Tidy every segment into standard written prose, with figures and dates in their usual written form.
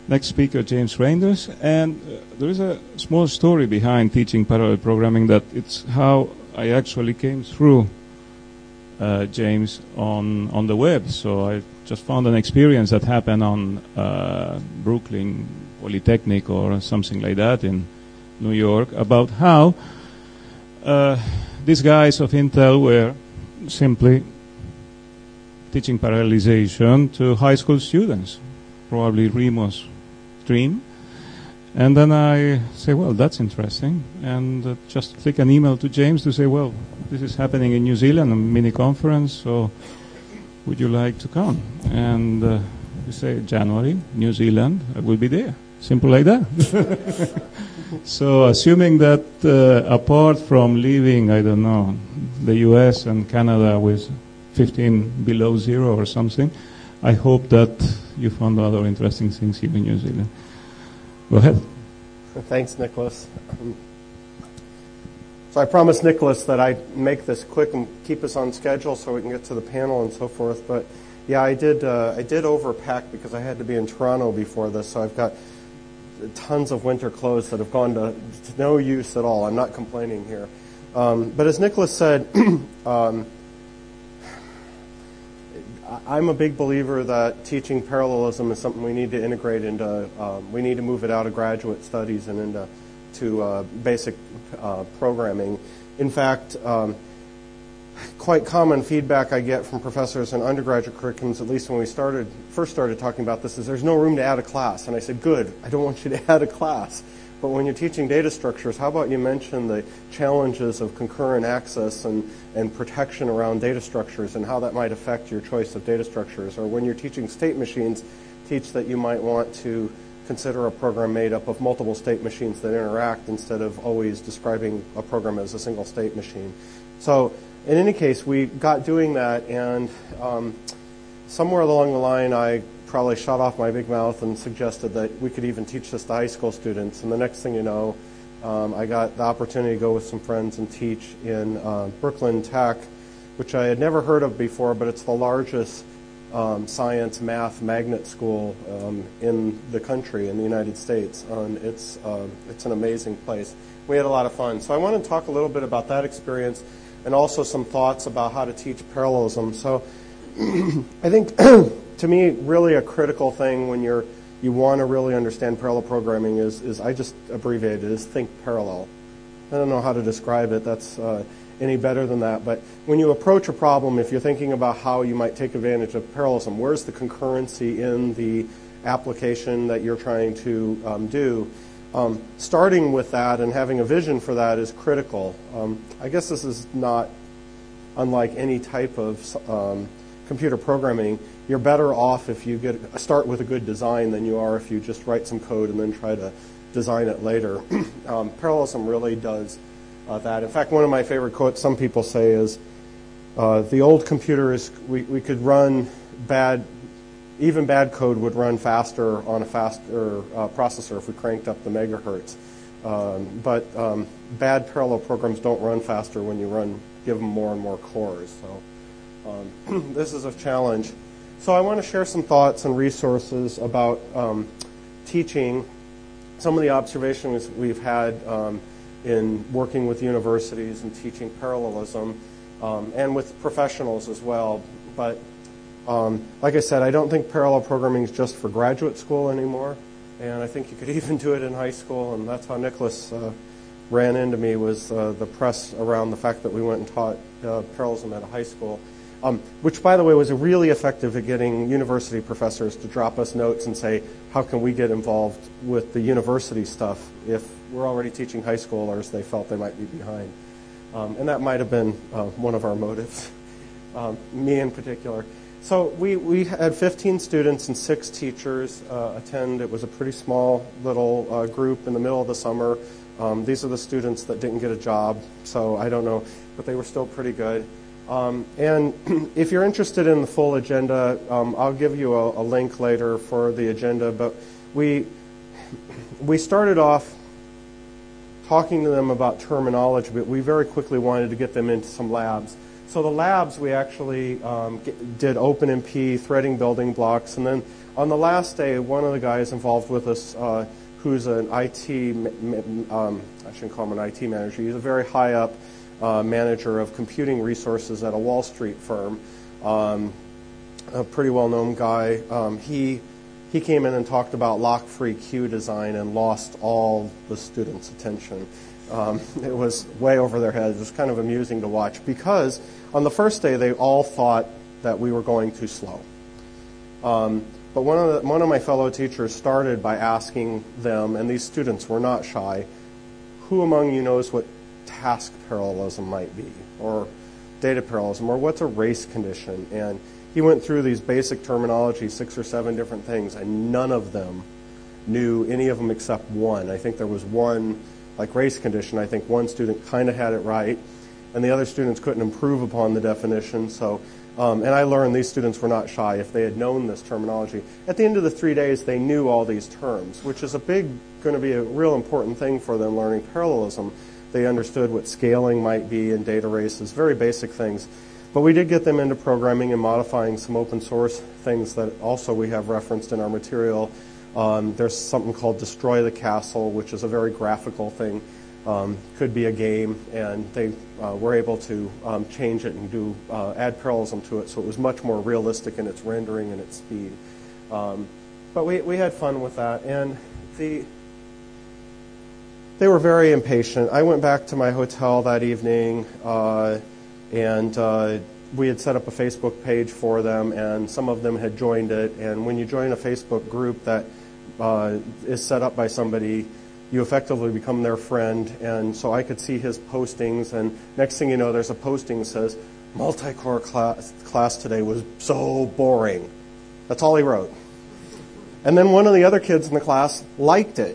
next speaker, James Reinders. And there is a small story behind teaching parallel programming, that it's how I actually came through James on the web. So I just found an experience that happened on Brooklyn Polytechnic or something like that in New York, about how these guys of Intel were simply teaching parallelization to high school students, probably Remo's dream. And then I say, well, that's interesting, and just click an email to James to say, well, this is happening in New Zealand, a mini conference, so would you like to come? And we say, January, New Zealand, I will be there. Simple like that. So assuming that apart from leaving, I don't know, the US and Canada with 15 below zero or something, I hope that you found other interesting things here in New Zealand. Go ahead. Thanks, Nicholas. So I promised Nicholas that I'd make this quick and keep us on schedule so we can get to the panel and so forth. But yeah, I did overpack because I had to be in Toronto before this, so I've got tons of winter clothes that have gone to no use at all. I'm not complaining here. But as Nicholas said, I'm a big believer that teaching parallelism is something we need to integrate into, we need to move it out of graduate studies and into basic programming. In fact, quite common feedback I get from professors in undergraduate curriculums, at least when we first started talking about this, is there's no room to add a class. And I said, good, I don't want you to add a class. But when you're teaching data structures, how about you mention the challenges of concurrent access and protection around data structures and how that might affect your choice of data structures? Or when you're teaching state machines, teach that you might want to consider a program made up of multiple state machines that interact instead of always describing a program as a single state machine. So in any case, we got doing that, and somewhere along the line, I probably shot off my big mouth and suggested that we could even teach this to high school students. And the next thing you know, I got the opportunity to go with some friends and teach in Brooklyn Tech, which I had never heard of before, but it's the largest science math magnet school in the country, in the United States. And it's an amazing place. We had a lot of fun. So I want to talk a little bit about that experience and also some thoughts about how to teach parallelism. So I think to me, really a critical thing when you want to really understand parallel programming is I just abbreviated it as think parallel. I don't know how to describe it. That's any better than that. But when you approach a problem, if you're thinking about how you might take advantage of parallelism, where's the concurrency in the application that you're trying to do? Starting with that and having a vision for that is critical. I guess this is not unlike any type of computer programming. You're better off if you start with a good design than you are if you just write some code and then try to design it later. Parallelism really does that. In fact, one of my favorite quotes some people say is, the old computer is, we could run even bad code would run faster on a faster processor if we cranked up the megahertz. But bad parallel programs don't run faster when you give them more and more cores. So this is a challenge. So I want to share some thoughts and resources about teaching, some of the observations we've had in working with universities and teaching parallelism, and with professionals as well. But like I said, I don't think parallel programming is just for graduate school anymore, and I think you could even do it in high school, and that's how Nicholas ran into me, was the press around the fact that we went and taught parallelism at a high school. Which, by the way, was really effective at getting university professors to drop us notes and say, how can we get involved with the university stuff if we're already teaching high schoolers? They felt they might be behind. And that might have been one of our motives, me in particular. So we had 15 students and 6 teachers attend. It was a pretty small little group in the middle of the summer. These are the students that didn't get a job, so I don't know, but they were still pretty good. And if you're interested in the full agenda, I'll give you a link later for the agenda. But we started off talking to them about terminology, but we very quickly wanted to get them into some labs. So the labs, we actually did OpenMP, threading building blocks, and then on the last day, one of the guys involved with us, who's an IT, I shouldn't call him an IT manager, he's a very high up manager of computing resources at a Wall Street firm, a pretty well-known guy. He came in and talked about lock-free queue design and lost all the students' attention. It was way over their heads. It was kind of amusing to watch because on the first day they all thought that we were going too slow. But one of my fellow teachers started by asking them, and these students were not shy, who among you knows what task parallelism might be, or data parallelism, or what's a race condition? And he went through these basic terminology, 6 or 7 different things, and none of them knew any of them except one. I think there was one, like race condition, I think one student kind of had it right, and the other students couldn't improve upon the definition. So, and I learned these students were not shy if they had known this terminology. At the end of the 3 days, they knew all these terms, which is going to be a real important thing for them learning parallelism. They understood what scaling might be in data races, very basic things. But we did get them into programming and modifying some open source things that also we have referenced in our material. There's something called Destroy the Castle, which is a very graphical thing. Could be a game, and they were able to change it and add parallelism to it, so it was much more realistic in its rendering and its speed. But we had fun with that, and they were very impatient. I went back to my hotel that evening, and we had set up a Facebook page for them, and some of them had joined it. And when you join a Facebook group that is set up by somebody, you effectively become their friend. And so I could see his postings, and next thing you know, there's a posting that says, multi-core class today was so boring. That's all he wrote. And then one of the other kids in the class liked it.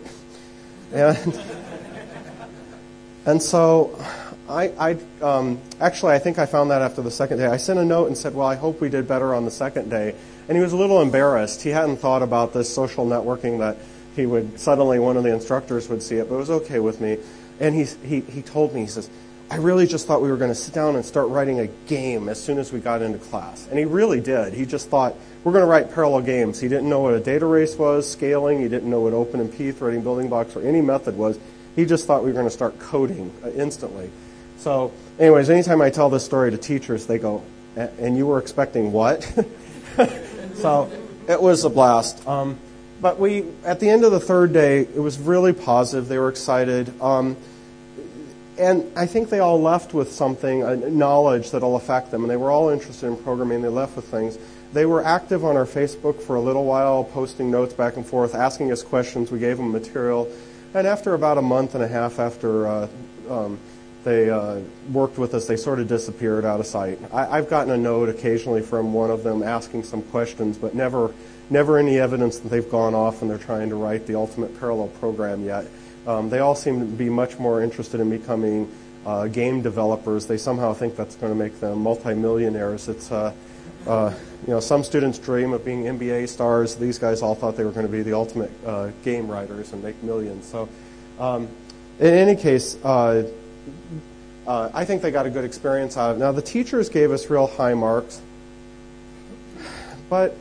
And so actually, I think I found that after the second day. I sent a note and said, well, I hope we did better on the second day. And he was a little embarrassed. He hadn't thought about this social networking that suddenly one of the instructors would see it, but it was okay with me. And he told me, he says, I really just thought we were going to sit down and start writing a game as soon as we got into class. And he really did. He just thought, we're going to write parallel games. He didn't know what a data race was, scaling. He didn't know what OpenMP, threading building blocks, or any method was. He just thought we were going to start coding instantly. So anyways, anytime I tell this story to teachers, they go, and you were expecting what? So it was a blast. But at the end of the third day, it was really positive. They were excited. And I think they all left with something, knowledge that will affect them. And they were all interested in programming. They left with things. They were active on our Facebook for a little while, posting notes back and forth, asking us questions. We gave them material. And after about a month and a half after they worked with us, they sort of disappeared out of sight. I've gotten a note occasionally from one of them asking some questions, but never any evidence that they've gone off and they're trying to write the ultimate parallel program yet. They all seem to be much more interested in becoming game developers. They somehow think that's going to make them multimillionaires. It's some students dream of being NBA stars. These guys all thought they were going to be the ultimate game writers and make millions. So, in any case, I think they got a good experience out of it. Now, the teachers gave us real high marks, but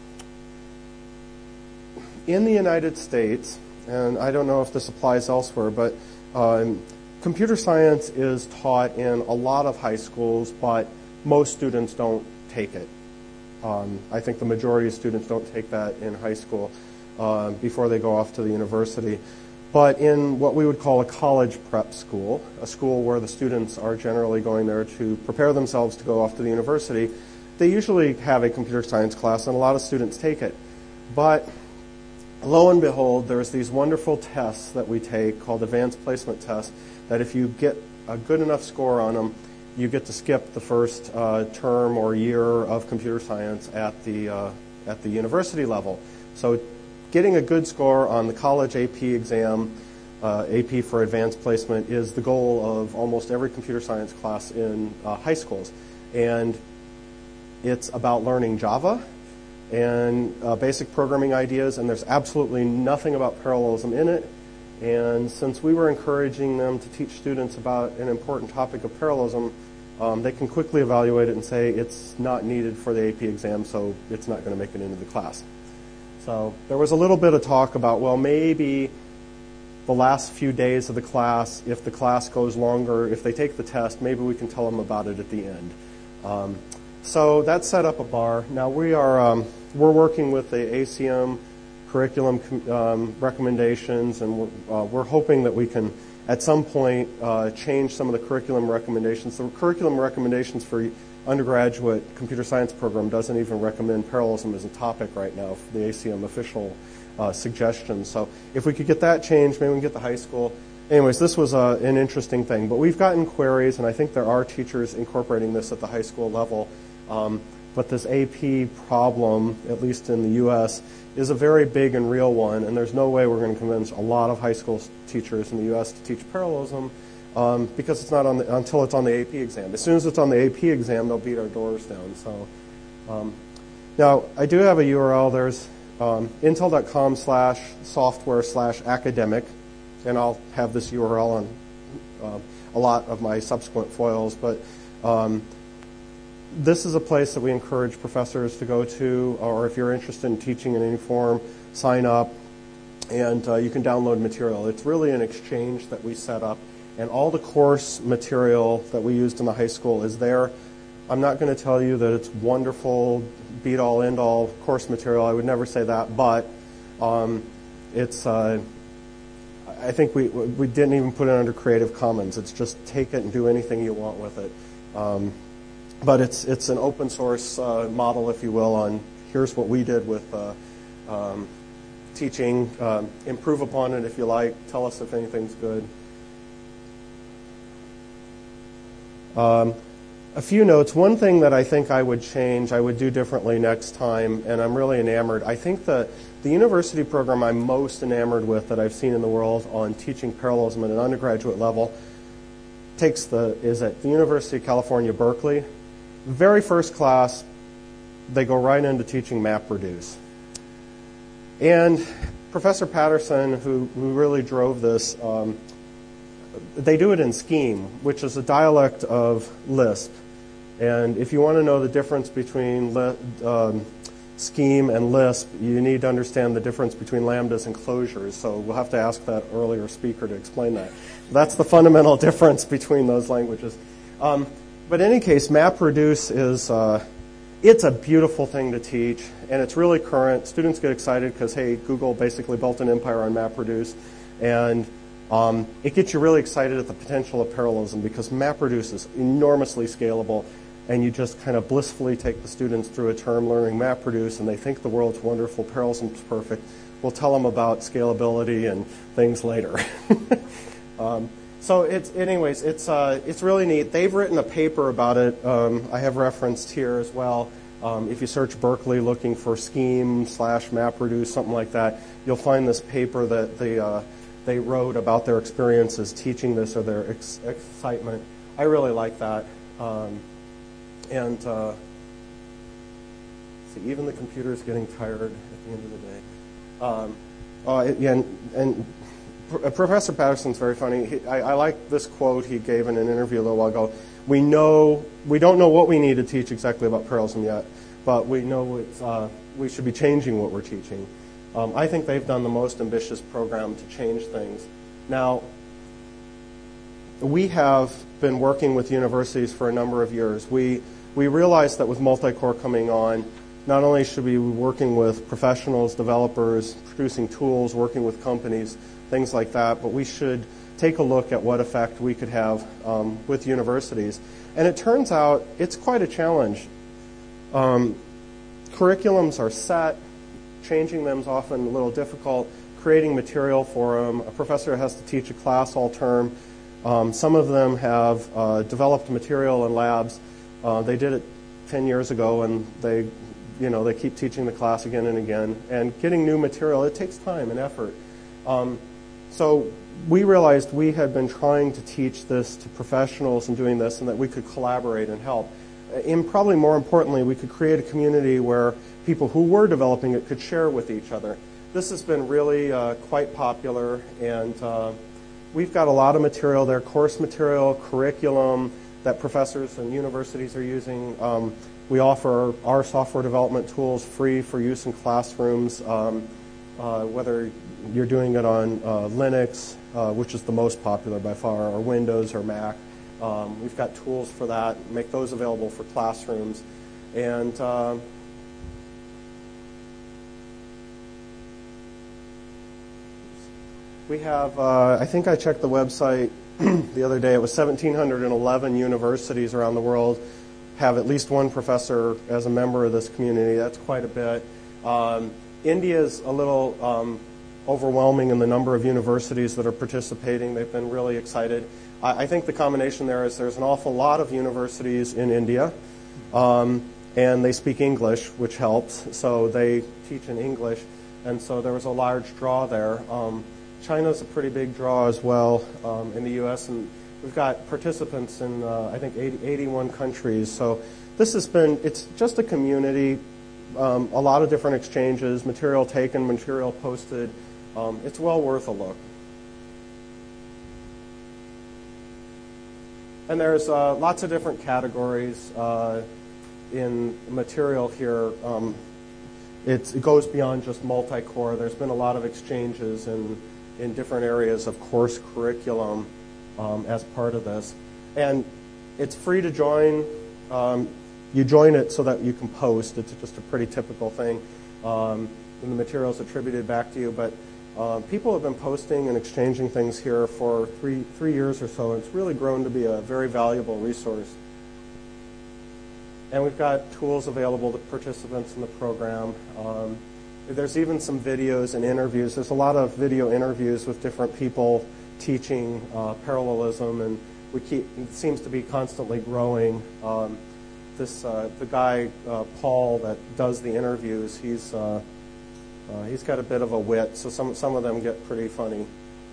in the United States, and I don't know if this applies elsewhere, but computer science is taught in a lot of high schools, but most students don't take it. I think the majority of students don't take that in high school before they go off to the university. But in what we would call a college prep school, a school where the students are generally going there to prepare themselves to go off to the university, they usually have a computer science class, and a lot of students take it. But lo and behold, there's these wonderful tests that we take called advanced placement tests that if you get a good enough score on them, you get to skip the first term or year of computer science at the university level. So getting a good score on the college AP exam, AP for advanced placement, is the goal of almost every computer science class in high schools. And it's about learning Java and basic programming ideas, and there's absolutely nothing about parallelism in it. And since we were encouraging them to teach students about an important topic of parallelism, they can quickly evaluate it and say it's not needed for the AP exam, so it's not going to make it into the class. So there was a little bit of talk about, well, maybe the last few days of the class, if the class goes longer, if they take the test, maybe we can tell them about it at the end. So that set up a bar. Now we're working with the ACM curriculum recommendations, and we're hoping that we can at some point change some of the curriculum recommendations. The curriculum recommendations for undergraduate computer science program doesn't even recommend parallelism as a topic right now for the ACM official suggestions. So if we could get that changed, maybe we can get the high school. Anyways, this was an interesting thing. But we've gotten queries, and I think there are teachers incorporating this at the high school level. But this AP problem, at least in the U.S., is a very big and real one, and there's no way we're going to convince a lot of high school teachers in the U.S. to teach parallelism because it's not until it's on the AP exam. As soon as it's on the AP exam, they'll beat our doors down. So now, I do have a URL. There's intel.com/software/academic, and I'll have this URL on a lot of my subsequent foils, but this is a place that we encourage professors to go to, or if you're interested in teaching in any form, sign up, and you can download material. It's really an exchange that we set up, and all the course material that we used in the high school is there. I'm not going to tell you that it's wonderful, beat-all, end-all course material. I would never say that, but it's. I think we didn't even put it under Creative Commons. It's just take it and do anything you want with it. But it's an open source model, if you will, on here's what we did with teaching. Improve upon it if you like. Tell us if anything's good. A few notes. One thing that I think I would change, I would do differently next time, and I'm really enamored. I think the university program I'm most enamored with that I've seen in the world on teaching parallelism at an undergraduate level is at the University of California, Berkeley. Very first class, they go right into teaching MapReduce. And Professor Patterson, who really drove this, they do it in Scheme, which is a dialect of Lisp. And if you want to know the difference between Scheme and Lisp, you need to understand the difference between lambdas and closures. So we'll have to ask that earlier speaker to explain that. That's the fundamental difference between those languages. But in any case, MapReduce is it's a beautiful thing to teach, and it's really current. Students get excited because, hey, Google basically built an empire on MapReduce, and it gets you really excited at the potential of parallelism because MapReduce is enormously scalable, and you just kind of blissfully take the students through a term learning MapReduce, and they think the world's wonderful, parallelism's perfect. We'll tell them about scalability and things later. So it's really neat. They've written a paper about it. I have referenced here as well. If you search Berkeley looking for Scheme/MapReduce, something like that, you'll find this paper that they wrote about their experiences teaching this or their excitement. I really like that. And see, even the computer is getting tired at the end of the day. And Professor Patterson's very funny. I like this quote he gave in an interview a little while ago. We don't know what we need to teach exactly about parallelism yet, but we know we should be changing what we're teaching. I think they've done the most ambitious program to change things. Now, we have been working with universities for a number of years. We realized that with multi-core coming on, not only should we be working with professionals, developers, producing tools, working with companies, things like that, but we should take a look at what effect we could have with universities. And it turns out it's quite a challenge. Curriculums are set. Changing them is often a little difficult. Creating material for them. A professor has to teach a class all term. Some of them have developed material in labs. They did it 10 years ago, and they keep teaching the class again and again. And getting new material, it takes time and effort. So we realized we had been trying to teach this to professionals and doing this, and that we could collaborate and help. And probably more importantly, we could create a community where people who were developing it could share with each other. This has been really quite popular, and we've got a lot of material there, course material, curriculum, that professors and universities are using. We offer our software development tools free for use in classrooms, whether you're doing it on Linux, which is the most popular by far, or Windows or Mac. We've got tools for that, make those available for classrooms. And we have, I think I checked the website the other day, it was 1,711 universities around the world have at least one professor as a member of this community. That's quite a bit. India is a little overwhelming in the number of universities that are participating. They've been really excited. I think the combination there is there's an awful lot of universities in India, and they speak English, which helps. So they teach in English, and so there was a large draw there. China's a pretty big draw as well in the U.S., and we've got participants in, I think, 81 countries. So this has been, it's just a community, a lot of different exchanges, material taken, material posted. It's well worth a look. And there's lots of different categories in material here. It goes beyond just multi-core. There's been a lot of exchanges in different areas of course curriculum as part of this. And it's free to join. You join it so that you can post. It's just a pretty typical thing. And the material's attributed back to you. But people have been posting and exchanging things here for three years or so. It's really grown to be a very valuable resource. And we've got tools available to participants in the program. There's even some videos and interviews. There's a lot of video interviews with different people teaching parallelism, and it seems to be constantly growing. The guy Paul that does the interviews, he's got a bit of a wit, so some of them get pretty funny.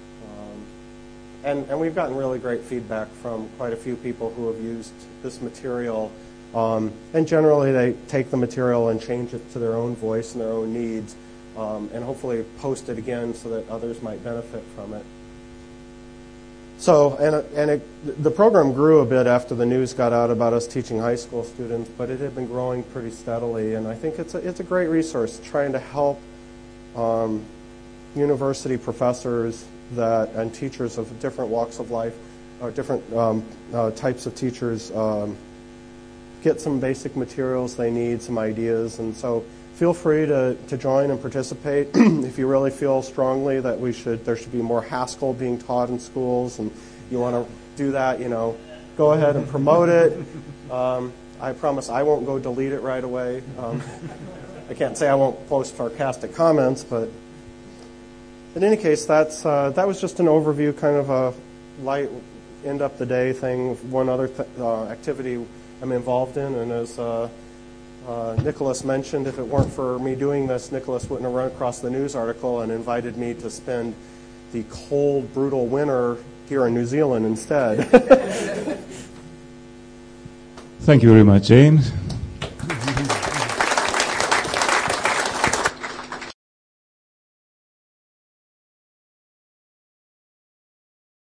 And we've gotten really great feedback from quite a few people who have used this material. And generally they take the material and change it to their own voice and their own needs, and hopefully post it again so that others might benefit from it. So, the program grew a bit after the news got out about us teaching high school students, but it had been growing pretty steadily, and I think it's a great resource trying to help university professors and teachers of different walks of life, or different types of teachers, get some basic materials they need, some ideas, and so feel free to join and participate. If you really feel strongly that there should be more Haskell being taught in schools, and you want to do that, go ahead and promote it. I promise I won't go delete it right away. I can't say I won't post sarcastic comments, but in any case, that was just an overview, kind of a light end up the day thing. One other activity I'm involved in, and as Nicholas mentioned, if it weren't for me doing this, Nicholas wouldn't have run across the news article and invited me to spend the cold, brutal winter here in New Zealand instead. Thank you very much, James.